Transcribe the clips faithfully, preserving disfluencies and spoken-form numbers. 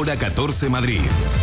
Hora catorce Madrid.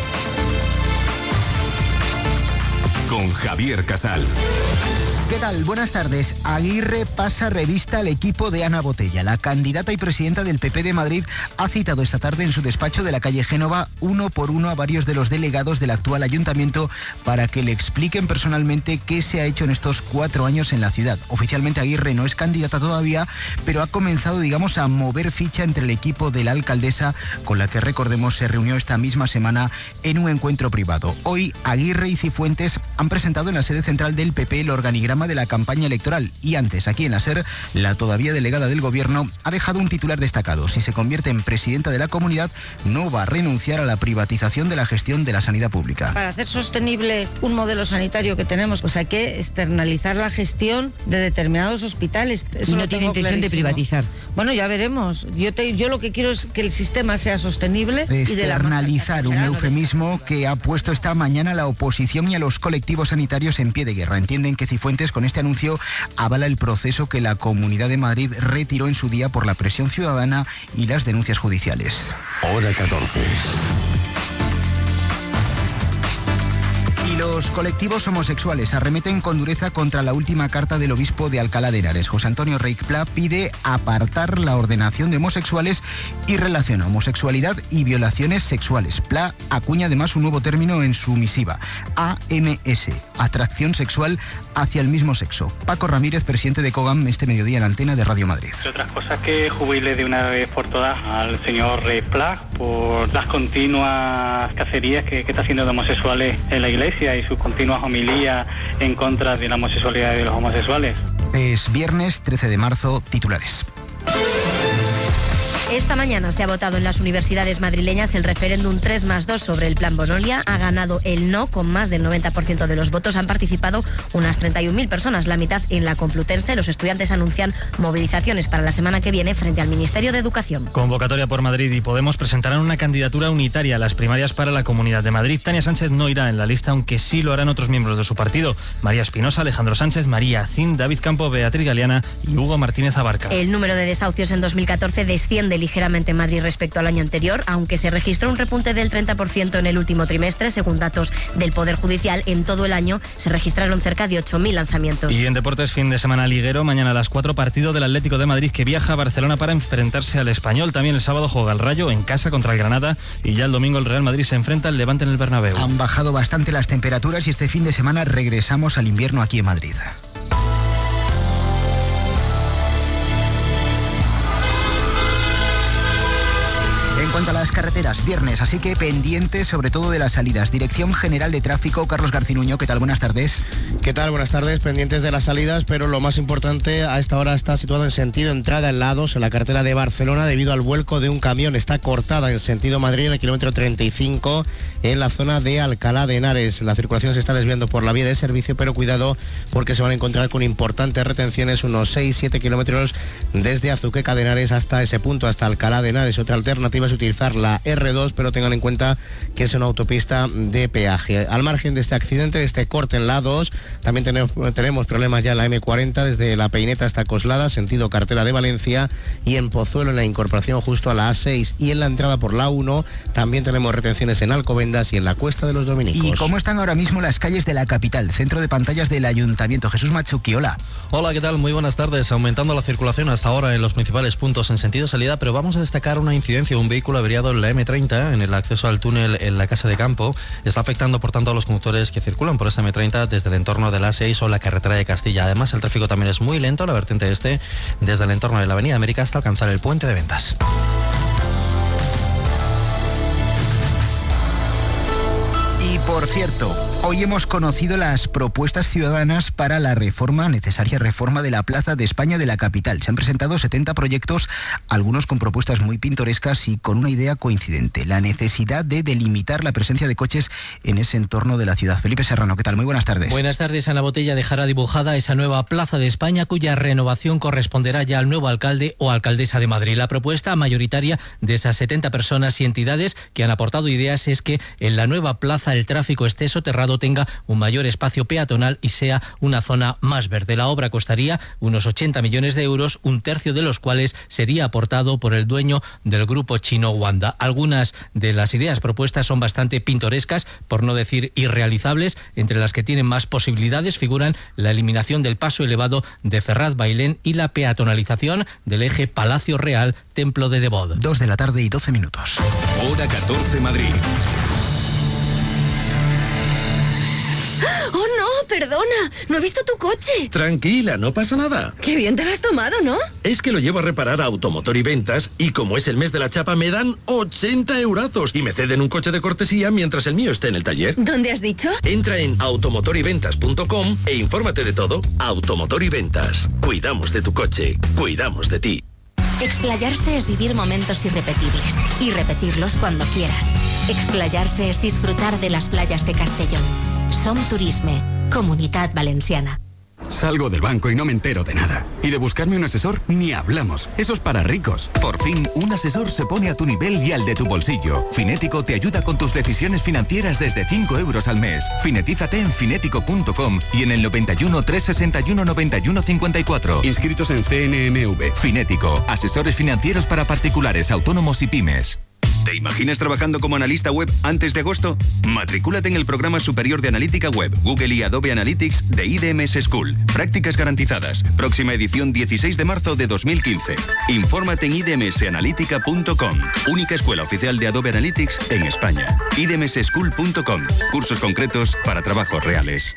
Con Javier Casal. ¿Qué tal? Buenas tardes. Aguirre pasa revista al equipo de Ana Botella. La candidata y presidenta del P P de Madrid ha citado esta tarde en su despacho de la calle Génova uno por uno a varios de los delegados del actual ayuntamiento para que le expliquen personalmente qué se ha hecho en estos cuatro años en la ciudad. Oficialmente Aguirre no es candidata todavía, pero ha comenzado, digamos, a mover ficha entre el equipo de la alcaldesa, con la que, recordemos, se reunió esta misma semana en un encuentro privado. Hoy Aguirre y Cifuentes han presentado en la sede central del P P el organigrama de la campaña electoral y antes, aquí en la SER, la todavía delegada del gobierno ha dejado un titular destacado. Si se convierte en presidenta de la comunidad, no va a renunciar a la privatización de la gestión de la sanidad pública. Para hacer sostenible un modelo sanitario que tenemos, pues hay que externalizar la gestión de determinados hospitales. Eso y no tiene intención clarísimo. de privatizar. Bueno, ya veremos. Yo, te, yo lo que quiero es que el sistema sea sostenible. De y de externalizar, un eufemismo que ha puesto esta mañana la oposición y a los colectivos sanitarios en pie de guerra. Entienden que Cifuentes con este anuncio avala el proceso que la Comunidad de Madrid retiró en su día por la presión ciudadana y las denuncias judiciales. Hora catorce. Y los colectivos homosexuales arremeten con dureza contra la última carta del obispo de Alcalá de Henares. José Antonio Reig Pla pide apartar la ordenación de homosexuales y relaciona homosexualidad y violaciones sexuales. Pla acuña además un nuevo término en su misiva, A M S, atracción sexual hacia el mismo sexo. Paco Ramírez, presidente de COGAM, este mediodía en la antena de Radio Madrid. Entre otras cosas, que jubile de una vez por todas al señor Reig Pla por las continuas cacerías que, que está haciendo de homosexuales en la iglesia y sus continuas homilías en contra de la homosexualidad y de los homosexuales. Es viernes trece de marzo, titulares. Esta mañana se ha votado en las universidades madrileñas el referéndum tres más dos sobre el Plan Bolonia. Ha ganado el no con más del noventa por ciento de los votos. Han participado unas treinta y un mil personas, la mitad en la Complutense. Los estudiantes anuncian movilizaciones para la semana que viene frente al Ministerio de Educación. Convocatoria por Madrid y Podemos presentarán una candidatura unitaria a las primarias para la Comunidad de Madrid. Tania Sánchez no irá en la lista, aunque sí lo harán otros miembros de su partido. María Espinosa, Alejandro Sánchez, María Acín, David Campo, Beatriz Galeana y Hugo Martínez Abarca. El número de desahucios en dos mil catorce desciende ligeramente en Madrid respecto al año anterior, aunque se registró un repunte del treinta por ciento en el último trimestre, según datos del Poder Judicial. En todo el año se registraron cerca de ocho mil lanzamientos. Y en deportes, fin de semana liguero, mañana a las cuatro, partido del Atlético de Madrid que viaja a Barcelona para enfrentarse al Español. También el sábado juega el Rayo en casa contra el Granada y ya el domingo el Real Madrid se enfrenta al Levante en el Bernabéu. Han bajado bastante las temperaturas y este fin de semana regresamos al invierno aquí en Madrid. En cuanto a las carreteras, viernes, así que pendientes sobre todo de las salidas. Dirección General de Tráfico, Carlos Garcinuño, ¿qué tal? Buenas tardes. ¿Qué tal? Buenas tardes, pendientes de las salidas, pero lo más importante a esta hora está situado en sentido entrada en la A dos, en la carretera de Barcelona, debido al vuelco de un camión. Está cortada en sentido Madrid en el kilómetro treinta y cinco, en la zona de Alcalá de Henares. La circulación se está desviando por la vía de servicio, pero cuidado porque se van a encontrar con importantes retenciones, unos seis siete kilómetros desde Azuqueca de Henares hasta ese punto, hasta Alcalá de Henares. Otra alternativa es utilizar la erre dos, pero tengan en cuenta que es una autopista de peaje. Al margen de este accidente, de este corte en la A dos, también tenemos, tenemos problemas ya en la eme cuarenta, desde La Peineta hasta Coslada, sentido carretera de Valencia, y en Pozuelo, en la incorporación justo a la A seis, y en la entrada por la A uno, también tenemos retenciones en Alcobendas y en la Cuesta de los Dominicos. ¿Y cómo están ahora mismo las calles de la capital? Centro de pantallas del Ayuntamiento. Jesús Machuqui, hola. Hola, ¿qué tal? Muy buenas tardes. Aumentando la circulación hasta ahora en los principales puntos en sentido salida, pero vamos a destacar una incidencia, un vehículo averiado en la eme treinta, en el acceso al túnel en la Casa de Campo. Está afectando, por tanto, a los conductores que circulan por esta eme treinta desde el entorno de la A seis o la carretera de Castilla. Además, el tráfico también es muy lento, la vertiente este, desde el entorno de la Avenida América hasta alcanzar el Puente de Ventas. Y por cierto, hoy hemos conocido las propuestas ciudadanas para la reforma, necesaria reforma de la Plaza de España de la capital. Se han presentado setenta proyectos, algunos con propuestas muy pintorescas y con una idea coincidente, la necesidad de delimitar la presencia de coches en ese entorno de la ciudad. Felipe Serrano, ¿qué tal? Muy buenas tardes. Buenas tardes. Ana Botella dejará dibujada esa nueva Plaza de España, cuya renovación corresponderá ya al nuevo alcalde o alcaldesa de Madrid. La propuesta mayoritaria de esas setenta personas y entidades que han aportado ideas es que en la nueva plaza el tráfico esté soterrado elevado tenga un mayor espacio peatonal y sea una zona más verde. La obra costaría unos ochenta millones de euros, un tercio de los cuales sería aportado por el dueño del grupo chino Wanda. Algunas de las ideas propuestas son bastante pintorescas, por no decir irrealizables. Entre las que tienen más posibilidades figuran la eliminación del paso elevado de Ferraz Bailén y la peatonalización del eje Palacio Real, Templo de Devot. Dos de la tarde y doce minutos. Hora catorce Madrid. ¡Oh, no! ¡Perdona! ¡No he visto tu coche! Tranquila, no pasa nada. ¡Qué bien te lo has tomado!, ¿no? Es que lo llevo a reparar a Automotor y Ventas y como es el mes de la chapa me dan ochenta eurazos y me ceden un coche de cortesía mientras el mío esté en el taller. ¿Dónde has dicho? Entra en automotor y ventas punto com e infórmate de todo. Automotor y Ventas. Cuidamos de tu coche. Cuidamos de ti. Explayarse es vivir momentos irrepetibles y repetirlos cuando quieras. Explayarse es disfrutar de las playas de Castellón. Som Turisme, Comunitat Valenciana. Salgo del banco y no me entero de nada. Y de buscarme un asesor, ni hablamos. Eso es para ricos. Por fin, un asesor se pone a tu nivel y al de tu bolsillo. Finético te ayuda con tus decisiones financieras desde cinco euros al mes. Finetízate en finético punto com y en el noventa y uno, trescientos sesenta y uno, noventa y uno cincuenta y cuatro. Inscritos en C N M V. Finético, asesores financieros para particulares, autónomos y pymes. ¿Te imaginas trabajando como analista web antes de agosto? Matricúlate en el programa superior de analítica web, Google y Adobe Analytics de I D M S School. Prácticas garantizadas. Próxima edición dieciséis de marzo de dos mil quince. Infórmate en i d m s analítica punto com. Única escuela oficial de Adobe Analytics en España. i d m s school punto com. Cursos concretos para trabajos reales.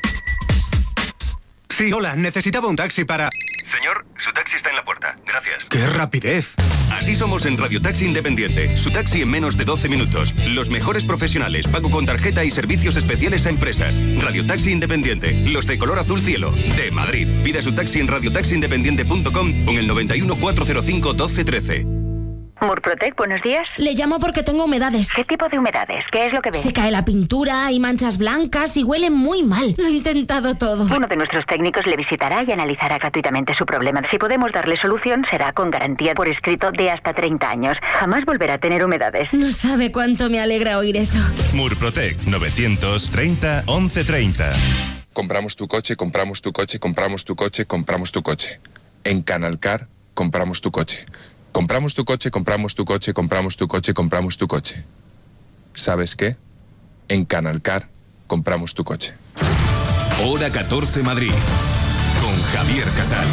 Sí, hola, necesitaba un taxi para... Señor, su taxi está en la puerta. Gracias. ¡Qué rapidez! Así somos en Radio Taxi Independiente. Su taxi en menos de doce minutos. Los mejores profesionales, pago con tarjeta y servicios especiales a empresas. Radio Taxi Independiente. Los de color azul cielo. De Madrid. Pida su taxi en radio taxi independiente punto com o en el noventa y uno, cuatrocientos cinco, doce trece. Murprotec, buenos días. Le llamo porque tengo humedades. ¿Qué tipo de humedades? ¿Qué es lo que ve? Se cae la pintura, hay manchas blancas y huele muy mal. Lo he intentado todo. Uno de nuestros técnicos le visitará y analizará gratuitamente su problema. Si podemos darle solución, será con garantía por escrito de hasta treinta años. Jamás volverá a tener humedades. No sabe cuánto me alegra oír eso. Murprotec, novecientos treinta, once treinta. Compramos tu coche, compramos tu coche, compramos tu coche, compramos tu coche. En Canalcar, compramos tu coche. Compramos tu coche, compramos tu coche, compramos tu coche, compramos tu coche. ¿Sabes qué? En Canalcar, compramos tu coche. Hora catorce Madrid. Con Javier Casal.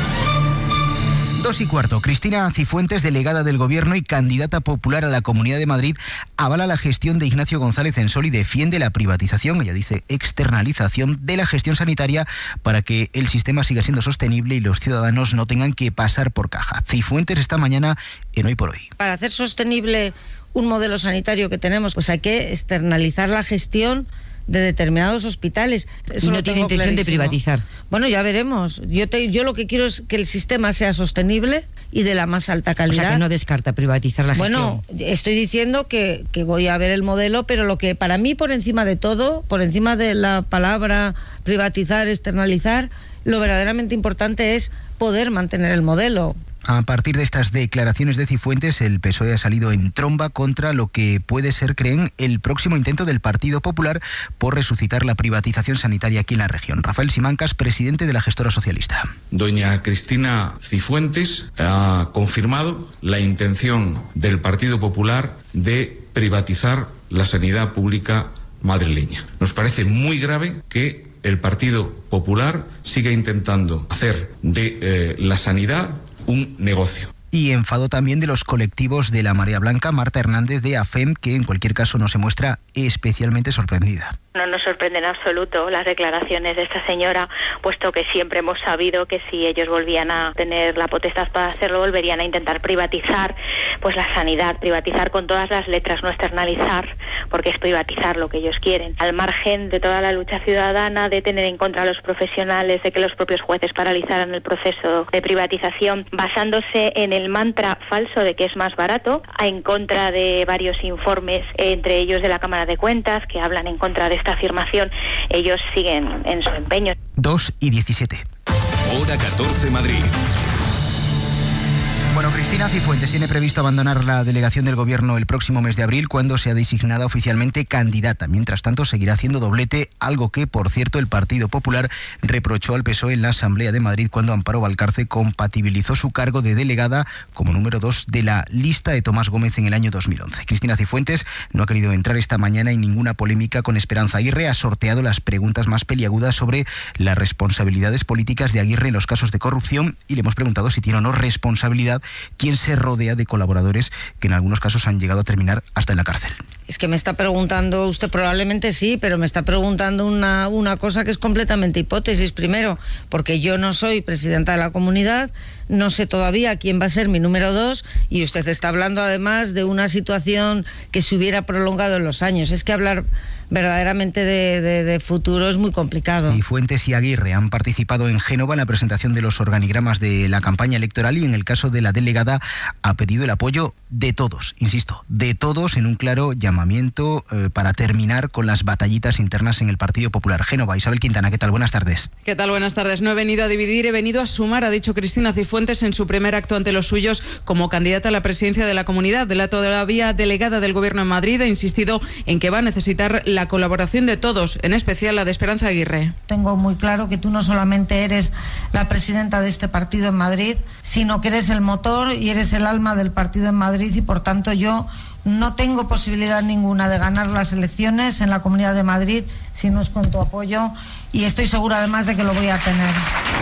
Dos y cuarto. Cristina Cifuentes, delegada del Gobierno y candidata popular a la Comunidad de Madrid, avala la gestión de Ignacio González Ensol y defiende la privatización, ella dice externalización, de la gestión sanitaria para que el sistema siga siendo sostenible y los ciudadanos no tengan que pasar por caja. Cifuentes esta mañana en Hoy por Hoy. Para hacer sostenible un modelo sanitario que tenemos, pues hay que externalizar la gestión de determinados hospitales. Eso y no lo tiene tengo intención de clarísimo. privatizar. Bueno, ya veremos. Yo, te, yo lo que quiero es que el sistema sea sostenible y de la más alta calidad. O sea, que no descarta privatizar la bueno, gestión. Bueno, estoy diciendo que, que voy a ver el modelo, pero lo que para mí, por encima de todo, por encima de la palabra privatizar, externalizar, lo verdaderamente importante es poder mantener el modelo. A partir de estas declaraciones de Cifuentes, el P S O E ha salido en tromba contra lo que puede ser, creen, el próximo intento del Partido Popular por resucitar la privatización sanitaria aquí en la región. Rafael Simancas, presidente de la gestora socialista. Doña Cristina Cifuentes ha confirmado la intención del Partido Popular de privatizar la sanidad pública madrileña. Nos parece muy grave que el Partido Popular siga intentando hacer de eh, la sanidad un negocio. Y enfado también de los colectivos de la Marea Blanca. Marta Hernández de A F E M, que en cualquier caso no se muestra especialmente sorprendida. No nos sorprende en absoluto las declaraciones de esta señora, puesto que siempre hemos sabido que si ellos volvían a tener la potestad para hacerlo, volverían a intentar privatizar pues la sanidad, privatizar con todas las letras, no externalizar, porque es privatizar lo que ellos quieren. Al margen de toda la lucha ciudadana, de tener en contra a los profesionales, de que los propios jueces paralizaran el proceso de privatización, basándose en el mantra falso de que es más barato, en contra de varios informes, entre ellos de la Cámara de Cuentas, que hablan en contra de esta afirmación, ellos siguen en su empeño. dos y diecisiete. Hora catorce Madrid. Bueno, Bueno, Cristina Cifuentes tiene previsto abandonar la delegación del Gobierno el próximo mes de abril, cuando sea designada oficialmente candidata. Mientras tanto, seguirá haciendo doblete, algo que, por cierto, el Partido Popular reprochó al P S O E en la Asamblea de Madrid cuando Amparo Valcarce compatibilizó su cargo de delegada como número dos de la lista de Tomás Gómez en el año dos mil once. Cristina Cifuentes no ha querido entrar esta mañana en ninguna polémica con Esperanza Aguirre. Ha sorteado las preguntas más peliagudas sobre las responsabilidades políticas de Aguirre en los casos de corrupción y le hemos preguntado si tiene o no responsabilidad quien se rodea de colaboradores que en algunos casos han llegado a terminar hasta en la cárcel. Es que me está preguntando usted, probablemente sí, pero me está preguntando una, una cosa que es completamente hipótesis. Primero, porque yo no soy presidenta de la comunidad, no sé todavía quién va a ser mi número dos, y usted está hablando además de una situación que se hubiera prolongado en los años. Es que hablar verdaderamente de, de, de futuro es muy complicado. Cifuentes y Aguirre han participado en Génova en la presentación de los organigramas de la campaña electoral y en el caso de la delegada ha pedido el apoyo de todos, insisto, de todos, en un claro llamamiento eh, para terminar con las batallitas internas en el Partido Popular. Génova, Isabel Quintana, ¿qué tal? Buenas tardes. ¿Qué tal? Buenas tardes. No he venido a dividir, he venido a sumar, ha dicho Cristina Cifuentes en su primer acto ante los suyos como candidata a la presidencia de la comunidad. De la todavía delegada del Gobierno en Madrid ha insistido en que va a necesitar la colaboración de todos, en especial la de Esperanza Aguirre. Tengo muy claro que tú no solamente eres la presidenta de este partido en Madrid, sino que eres el motor y eres el alma del partido en Madrid, y por tanto yo no tengo posibilidad ninguna de ganar las elecciones en la Comunidad de Madrid si no es con tu apoyo, y estoy segura además de que lo voy a tener.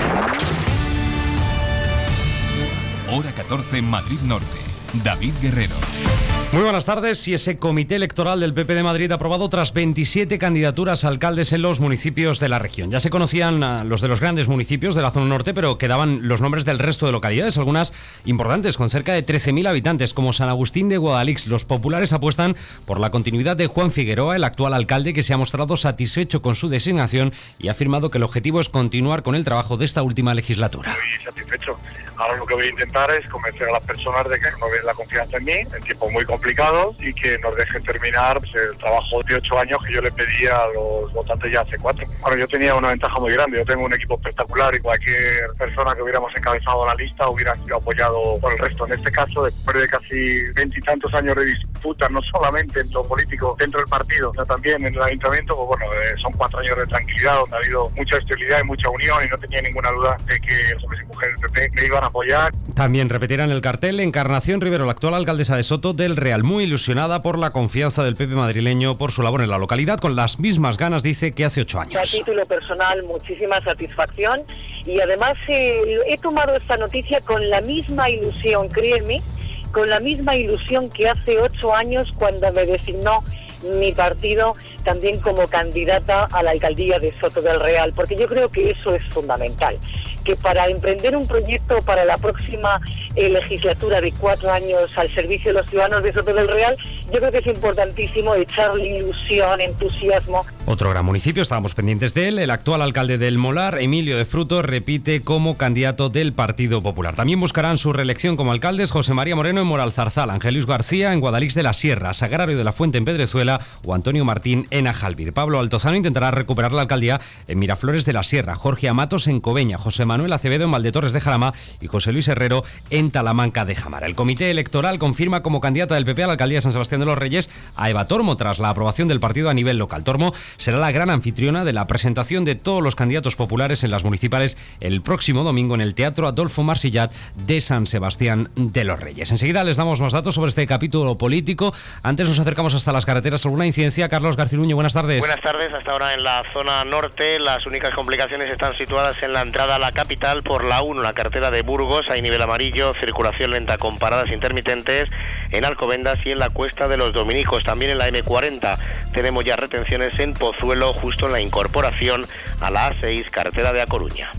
Hora catorce, Madrid Norte. David Guerrero. Muy buenas tardes. Y ese comité electoral del P P de Madrid ha aprobado otras veintisiete candidaturas a alcaldes en los municipios de la región. Ya se conocían uh, los de los grandes municipios de la zona norte, pero quedaban los nombres del resto de localidades, algunas importantes, con cerca de trece mil habitantes, como San Agustín de Guadalix. Los populares apuestan por la continuidad de Juan Figueroa, el actual alcalde, que se ha mostrado satisfecho con su designación y ha afirmado que el objetivo es continuar con el trabajo de esta última legislatura. Estoy satisfecho. Ahora lo que voy a intentar es convencer a las personas de que no ven la confianza en mí en tiempos muy complicados y que nos dejen terminar pues, el trabajo de ocho años que yo le pedí a los votantes ya hace cuatro. Bueno, yo tenía una ventaja muy grande, yo tengo un equipo espectacular y cualquier persona que hubiéramos encabezado la lista hubiera sido apoyado por el resto. En este caso, después de casi veintitantos años de disputas, no solamente en lo político dentro del partido, sino también en el ayuntamiento, pues bueno, eh, son cuatro años de tranquilidad donde ha habido mucha estabilidad y mucha unión y no tenía ninguna duda de que los hombres y mujeres del P P me iban a apoyar. También repetirán el cartel Encarnación Rivero, la actual alcaldesa de Soto del Real, muy ilusionada por la confianza del P P madrileño por su labor en la localidad, con las mismas ganas, dice, que hace ocho años. A título personal, muchísima satisfacción y además eh, he tomado esta noticia con la misma ilusión, créeme, con la misma ilusión que hace ocho años cuando me designó mi partido también como candidata a la alcaldía de Soto del Real, porque yo creo que eso es fundamental, que para emprender un proyecto para la próxima eh, legislatura de cuatro años al servicio de los ciudadanos de Soto del Real, yo creo que es importantísimo echarle ilusión, entusiasmo. Otro gran municipio, estábamos pendientes de él, el actual alcalde del Molar, Emilio de Frutos, repite como candidato del Partido Popular. También buscarán su reelección como alcaldes José María Moreno en Moralzarzal, Ángel Luis García en Guadalix de la Sierra, Sagrario de la Fuente en Pedrezuela o Antonio Martín en Ajalbir. Pablo Altozano intentará recuperar la alcaldía en Miraflores de la Sierra, Jorge Amatos en Cobeña, José Manuel Acevedo en Valdetorres de Jarama y José Luis Herrero en Talamanca de Jamara. El comité electoral confirma como candidata del P P a la alcaldía de San Sebastián de los Reyes a Eva Tormo tras la aprobación del partido a nivel local. Tormo será la gran anfitriona de la presentación de todos los candidatos populares en las municipales el próximo domingo en el Teatro Adolfo Marsillat de San Sebastián de los Reyes. Enseguida les damos más datos sobre este capítulo político. Antes nos acercamos hasta las carreteras. ¿Alguna incidencia? Carlos Garcinuño, buenas tardes. Buenas tardes. Hasta ahora en la zona norte las únicas complicaciones están situadas en la entrada a la capital por la uno, la carretera de Burgos, hay nivel amarillo, circulación lenta con paradas intermitentes en Alcobendas y en la Cuesta de los Dominicos. También en la eme cuarenta tenemos ya retenciones en Pozuelo, justo en la incorporación a la A seis, carretera de A Coruña.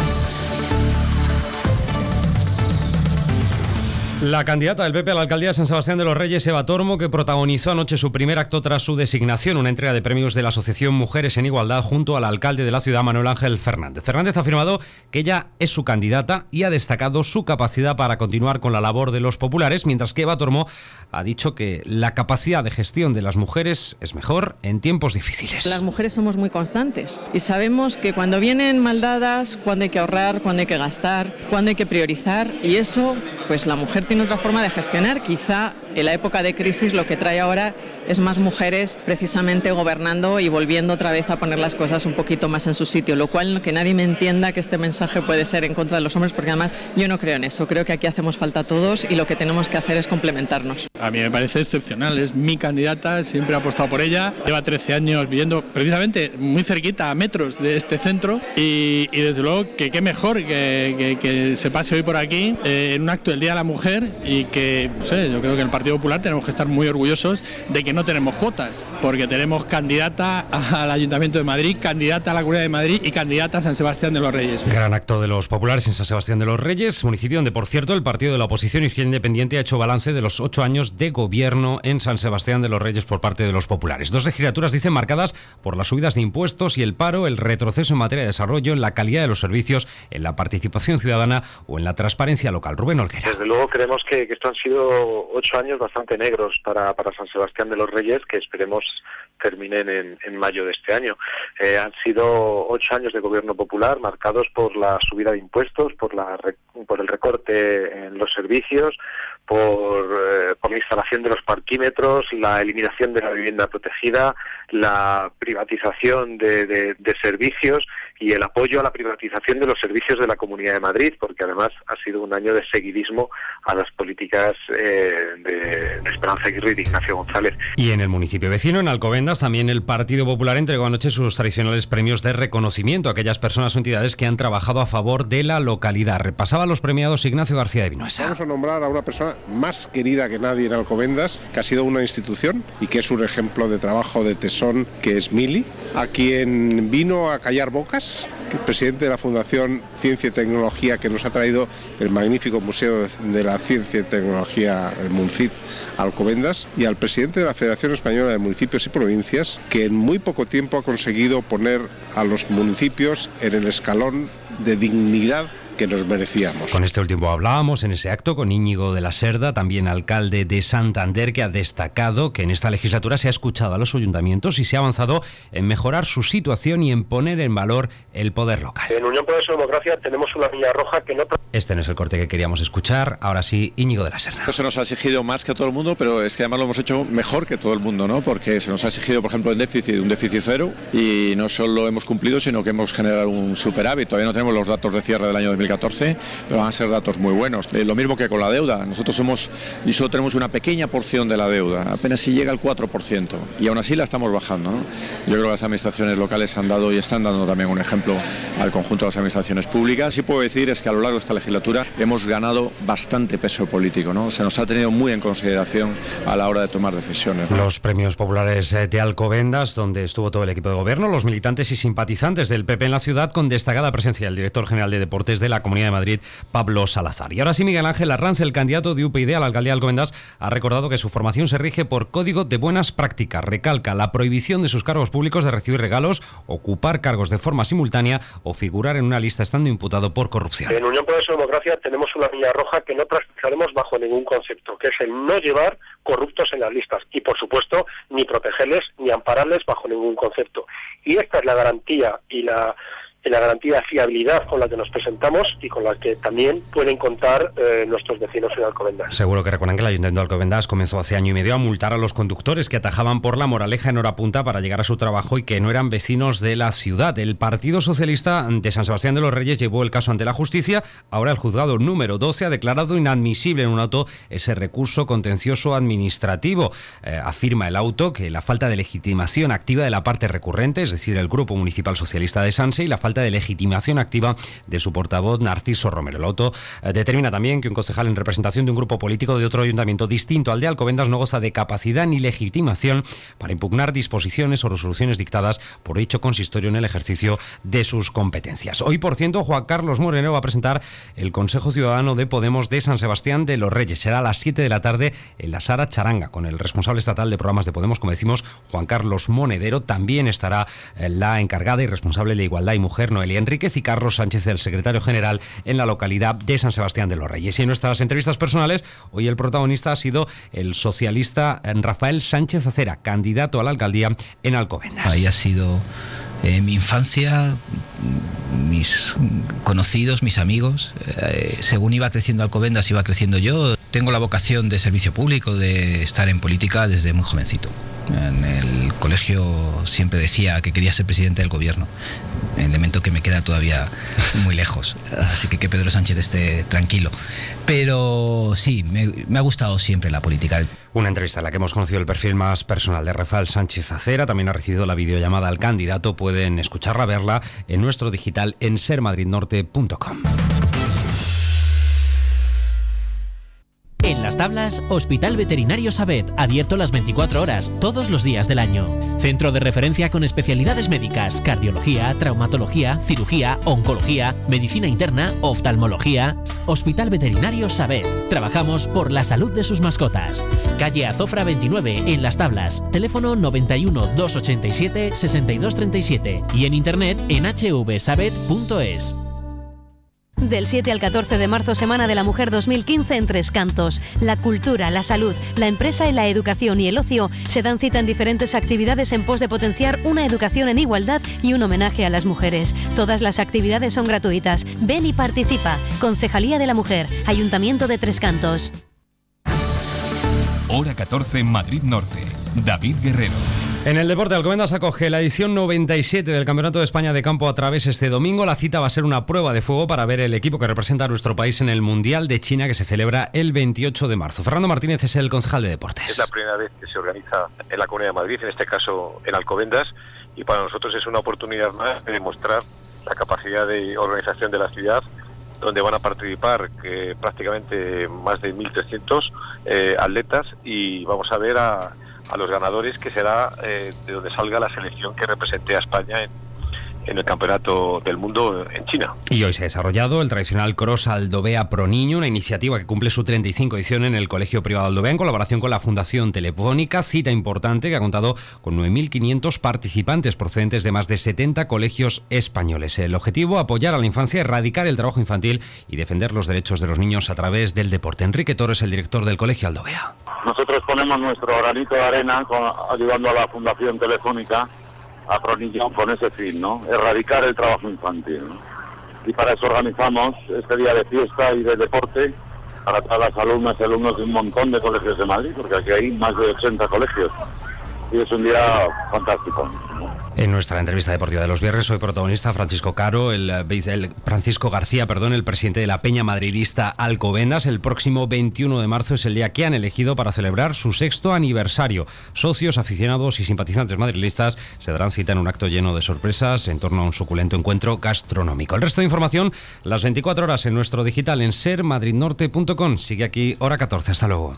La candidata del P P a la alcaldía de San Sebastián de los Reyes, Eva Tormo, que protagonizó anoche su primer acto tras su designación, una entrega de premios de la Asociación Mujeres en Igualdad junto al alcalde de la ciudad, Manuel Ángel Fernández. Fernández ha afirmado que ella es su candidata y ha destacado su capacidad para continuar con la labor de los populares, mientras que Eva Tormo ha dicho que la capacidad de gestión de las mujeres es mejor en tiempos difíciles. Las mujeres somos muy constantes y sabemos que cuando vienen mal dadas, cuando hay que ahorrar, cuando hay que gastar, cuando hay que priorizar, y eso pues la mujer tiene otra forma de gestionar. Quizá en la época de crisis lo que trae ahora es más mujeres precisamente gobernando y volviendo otra vez a poner las cosas un poquito más en su sitio, lo cual que nadie me entienda que este mensaje puede ser en contra de los hombres, porque además yo no creo en eso. Creo que aquí hacemos falta todos y lo que tenemos que hacer es complementarnos. A mí me parece excepcional, es mi candidata, siempre he apostado por ella, lleva trece años viviendo precisamente muy cerquita, a metros de este centro, y, y desde luego que qué mejor que, que, que se pase hoy por aquí eh, en un acto del Día de la Mujer, y que, no sé, yo creo que en el Partido Popular tenemos que estar muy orgullosos de que no tenemos cuotas, porque tenemos candidata al Ayuntamiento de Madrid, candidata a la Comunidad de Madrid y candidata a San Sebastián de los Reyes. Gran acto de los populares en San Sebastián de los Reyes, municipio donde, por cierto, el partido de la oposición Izquierda Independiente ha hecho balance de los ocho años de gobierno en San Sebastián de los Reyes por parte de los populares. Dos legislaturas, dicen, marcadas por las subidas de impuestos y el paro, el retroceso en materia de desarrollo, en la calidad de los servicios, en la participación ciudadana o en la transparencia local. Rubén Olguera. Desde luego creemos que, que estos han sido ocho años bastante negros para, para San Sebastián de los Reyes, que esperemos terminen en, en mayo de este año. Eh, han sido ocho años de gobierno popular marcados por la subida de impuestos, por, la, por el recorte en los servicios, por, eh, por la instalación de los parquímetros, la eliminación de la vivienda protegida, la privatización de, de, de servicios y el apoyo a la privatización de los servicios de la Comunidad de Madrid, porque además ha sido un año de seguidismo a las políticas eh, de, de Esperanza Aguirre y de Ignacio González. Y en el municipio vecino, en Alcobendas, también el Partido Popular entregó anoche sus tradicionales premios de reconocimiento a aquellas personas o entidades que han trabajado a favor de la localidad. Repasaba los premiados Ignacio García de Vinuesa. Vamos a nombrar a una persona más querida que nadie en Alcobendas, que ha sido una institución y que es un ejemplo de trabajo de tesón, que es Mili, a quien vino a callar bocas, el presidente de la Fundación Ciencia y Tecnología, que nos ha traído el magnífico Museo de la Ciencia y Tecnología, el MUNCIT, Alcobendas, y al presidente de la Federación Española de Municipios y Provincias, que en muy poco tiempo ha conseguido poner a los municipios en el escalón de dignidad que nos merecíamos. Con este último hablábamos en ese acto con Íñigo de la Serda, también alcalde de Santander, que ha destacado que en esta legislatura se ha escuchado a los ayuntamientos y se ha avanzado en mejorar su situación y en poner en valor el poder local. En Unión Progreso y Democracia tenemos una línea roja que no... Este no es el corte que queríamos escuchar. Ahora sí, Íñigo de la Serda. Se nos ha exigido más que a todo el mundo, pero es que además lo hemos hecho mejor que todo el mundo, ¿no? Porque se nos ha exigido, por ejemplo, en déficit, un déficit cero, y no solo hemos cumplido, sino que hemos generado un superávit. Todavía no tenemos los datos de cierre del año dos mil catorce, pero van a ser datos muy buenos. Eh, lo mismo que con la deuda. Nosotros somos y solo tenemos una pequeña porción de la deuda, apenas si llega al cuatro por ciento, y aún así la estamos bajando, ¿no? Yo creo que las administraciones locales han dado y están dando también un ejemplo al conjunto de las administraciones públicas. Sí puedo decir es que a lo largo de esta legislatura hemos ganado bastante peso político, ¿no? Se nos ha tenido muy en consideración a la hora de tomar decisiones, ¿no? Los premios populares de Alcobendas, donde estuvo todo el equipo de gobierno, los militantes y simpatizantes del P P en la ciudad, con destacada presencia del director general de Deportes de la Comunidad de Madrid, Pablo Salazar. Y ahora sí, Miguel Ángel Arranz, el candidato de U P YD a la alcaldía de Alcobendas, ha recordado que su formación se rige por código de buenas prácticas. Recalca la prohibición de sus cargos públicos de recibir regalos, ocupar cargos de forma simultánea o figurar en una lista estando imputado por corrupción. En Unión Progreso y Democracia tenemos una línea roja que no practicaremos bajo ningún concepto, que es el no llevar corruptos en las listas y, por supuesto, ni protegerles ni ampararles bajo ningún concepto. Y esta es la garantía y la la garantía de fiabilidad con la que nos presentamos y con la que también pueden contar eh, nuestros vecinos en Alcobendas. Seguro que recuerdan que el Ayuntamiento de Alcobendas comenzó hace año y medio a multar a los conductores que atajaban por la Moraleja en hora punta para llegar a su trabajo y que no eran vecinos de la ciudad. El Partido Socialista de San Sebastián de los Reyes llevó el caso ante la justicia. Ahora el juzgado número doce ha declarado inadmisible en un auto ese recurso contencioso administrativo. Eh, afirma el auto que la falta de legitimación activa de la parte recurrente, es decir, el Grupo Municipal Socialista de Sanse, y la falta de legitimación activa de su portavoz Narciso Romero. El auto eh, determina también que un concejal en representación de un grupo político de otro ayuntamiento distinto al de Alcobendas no goza de capacidad ni legitimación para impugnar disposiciones o resoluciones dictadas por dicho consistorio en el ejercicio de sus competencias. Hoy, por cierto, Juan Carlos Moreno va a presentar el Consejo Ciudadano de Podemos de San Sebastián de los Reyes. Será a las siete de la tarde en la Sala Charanga, con el responsable estatal de programas de Podemos, como decimos, Juan Carlos Monedero. También estará eh, la encargada y responsable de Igualdad y Mujer, Noelia Enríquez, y Carlos Sánchez, el secretario general en la localidad de San Sebastián de los Reyes. Y en nuestras entrevistas personales, hoy el protagonista ha sido el socialista Rafael Sánchez Acera, candidato a la alcaldía en Alcobendas. Ahí ha sido Eh, mi infancia, mis conocidos, mis amigos, eh, según iba creciendo Alcobendas, iba creciendo yo. Tengo la vocación de servicio público, de estar en política desde muy jovencito. En el colegio siempre decía que quería ser presidente del gobierno, elemento que me queda todavía muy lejos, así que que Pedro Sánchez esté tranquilo. Pero sí, me, me ha gustado siempre la política. Una entrevista en la que hemos conocido el perfil más personal de Rafael Sánchez Acera. También ha recibido la videollamada al candidato. Pueden escucharla, verla en nuestro digital en ser madrid norte punto com. En Las Tablas, Hospital Veterinario Sabet, abierto las veinticuatro horas, todos los días del año. Centro de referencia con especialidades médicas, cardiología, traumatología, cirugía, oncología, medicina interna, oftalmología. Hospital Veterinario Sabet. Trabajamos por la salud de sus mascotas. Calle Azofra veintinueve, en Las Tablas. Teléfono noventa y uno, doscientos ochenta y siete, sesenta y dos treinta y siete. Y en internet en h v sabet punto es. Del siete al catorce de marzo, Semana de la Mujer dos mil quince en Tres Cantos. La cultura, la salud, la empresa y la educación y el ocio se dan cita en diferentes actividades en pos de potenciar una educación en igualdad y un homenaje a las mujeres. Todas las actividades son gratuitas. Ven y participa. Concejalía de la Mujer, Ayuntamiento de Tres Cantos. Hora catorce, Madrid Norte. David Guerrero. En el deporte, Alcobendas acoge la edición noventa y siete del Campeonato de España de Campo a través este domingo. La cita va a ser una prueba de fuego para ver el equipo que representa a nuestro país en el Mundial de China, que se celebra el veintiocho de marzo. Fernando Martínez es el concejal de deportes. Es la primera vez que se organiza en la Comunidad de Madrid, en este caso en Alcobendas, y para nosotros es una oportunidad más de demostrar la capacidad de organización de la ciudad, donde van a participar que prácticamente más de mil trescientos eh, atletas, y vamos a ver a a los ganadores, que será eh, de donde salga la selección que represente a España en, en el Campeonato del Mundo en China. Y hoy se ha desarrollado el tradicional Cross Aldovea Pro Niño, una iniciativa que cumple su treinta y cinco edición en el Colegio Privado Aldovea en colaboración con la Fundación Telefónica. Cita importante que ha contado con nueve mil quinientos participantes procedentes de más de setenta colegios españoles. El objetivo, apoyar a la infancia, erradicar el trabajo infantil y defender los derechos de los niños a través del deporte. Enrique Torres, el director del Colegio Aldovea. Nosotros ponemos nuestro granito de arena con, ayudando a la Fundación Telefónica a Proniño con ese fin, ¿no? Erradicar el trabajo infantil, ¿no? Y para eso organizamos este día de fiesta y de deporte para todas las alumnas y alumnos de un montón de colegios de Madrid, porque aquí hay más de ochenta colegios. Y es un día fantástico, ¿no? En nuestra entrevista deportiva de los viernes, hoy protagonista Francisco Caro, el, el Francisco García, perdón, el presidente de la Peña Madridista Alcobendas. El próximo veintiuno de marzo es el día que han elegido para celebrar su sexto aniversario. Socios, aficionados y simpatizantes madridistas se darán cita en un acto lleno de sorpresas en torno a un suculento encuentro gastronómico. El resto de información, las veinticuatro horas en nuestro digital en ser madrid norte punto com. Sigue aquí Hora catorce. Hasta luego.